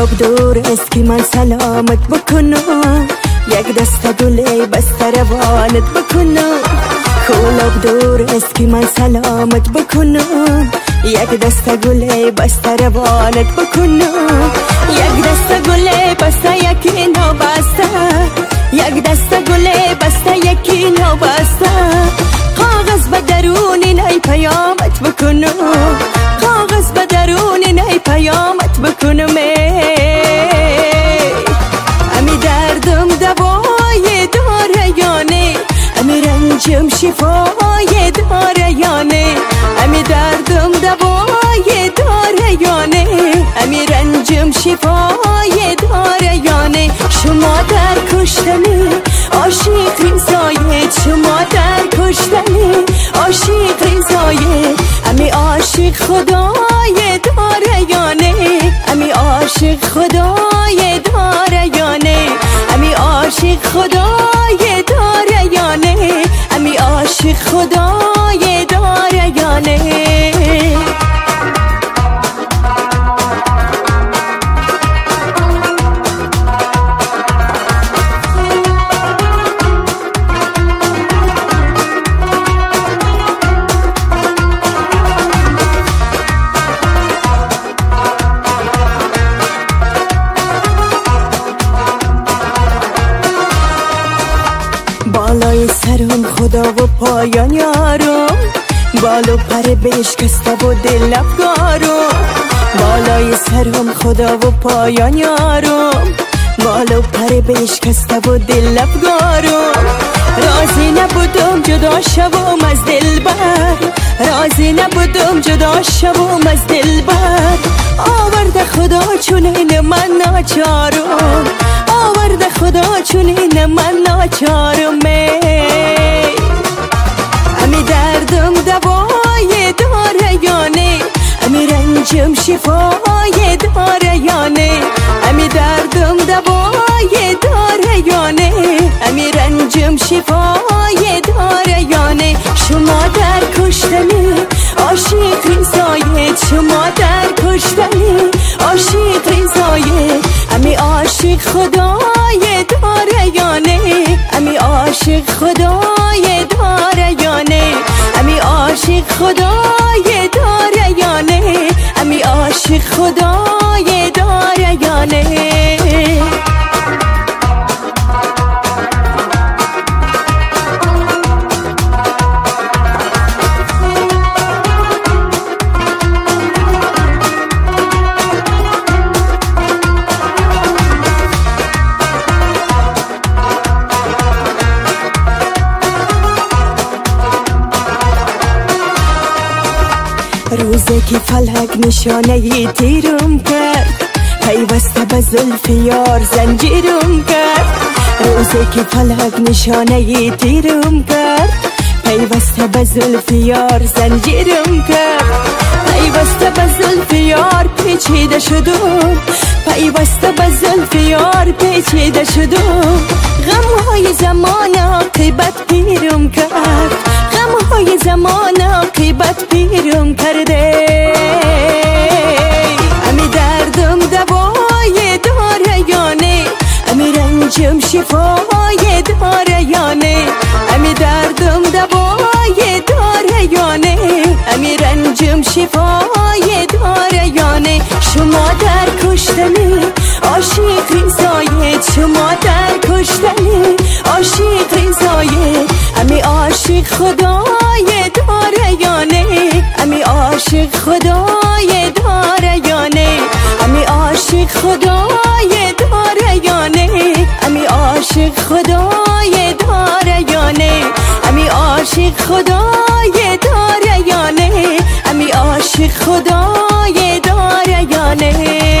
خلاب دور است که من سلامت بکنم، یک دست گله بسته روانت بکنم. خلاب دور است که من سلامت بکنم، یک دست گله بسته روانت بکنم. یک دست گله بسته یکی نبسته، یک دست گله بسته یکی نبسته. کاغذ به درون نی پیامت بکنم، کاغذ به درون نی پیامت بکنم. امی دردم دوای داره یا نه، امی رنجم شفای داره یا نه. امی دردم دوای داره یا نه، امی رنجم شفای داره یا نه. شما در کشتنی عاشقین زاید، شما در کشتنی عاشقین زاید. امی عاشق خدای داره یا نه، امی عاشق خدای داره یا نه. امی عاشق خدای داره یا نه، امی عاشق خدای داره یا نه. بالای سرم خدا و پایان یارم، بالو پر بشکسته و دل افگارم. بالای سرم خدا و پایان یارم، بالو پر بشکسته و دل افگارم. راضی نبودم جدا شوم از دلبر، راضی نبودم جدا شوم از دلبر. آورده خدا چنین من ناچارم، آورده خدا چنین من ناچارم. امی دردم دوای داره یا نه، امی رنجم شفای داره یا نه. امی دردم دوای داره یا نه، امی رنجم شفای داره یا نه. شما در کشتنی عاشقین زاید، شما در کشتنی عاشقین زاید. امی عاشق خدای داره یا نه، امی عاشق خدای داره یا نه. امی عاشق خدای داره یا نه، امی عاشق خدای داره یا نه. روزی که فلک نشانه تیرم کرد، پیوسته به زلف یار زنجیرم کرد. روزی که فلک نشانه تیرم کرد، پیوسته به زلف یار زنجیرم کرد. پیوسته به زلف یار پیچیده شدم، پیوسته به زلف یار پیچیده شدم. غمهای زمان عاقبت پیرم کرد، غمهای زمان عاقبت پیرم کرده. امی دردم دوای داره یا نه، امی رنجم شفای داره یا نه. امی دردم دوای داره یا نه، امی رنجم شفای داره یا نه. شما در کشتنی عاشقین زاید، شما در کشتنی عاشقین زاید. امی عاشق خدای داره یا نه، امی عاشق خدای داره یا نه. امی عاشق خدای داره یا نه، امی عاشق خدای داره یا نه. امی عاشق خدای داره یا نه، امی عاشق خدای داره یا نه.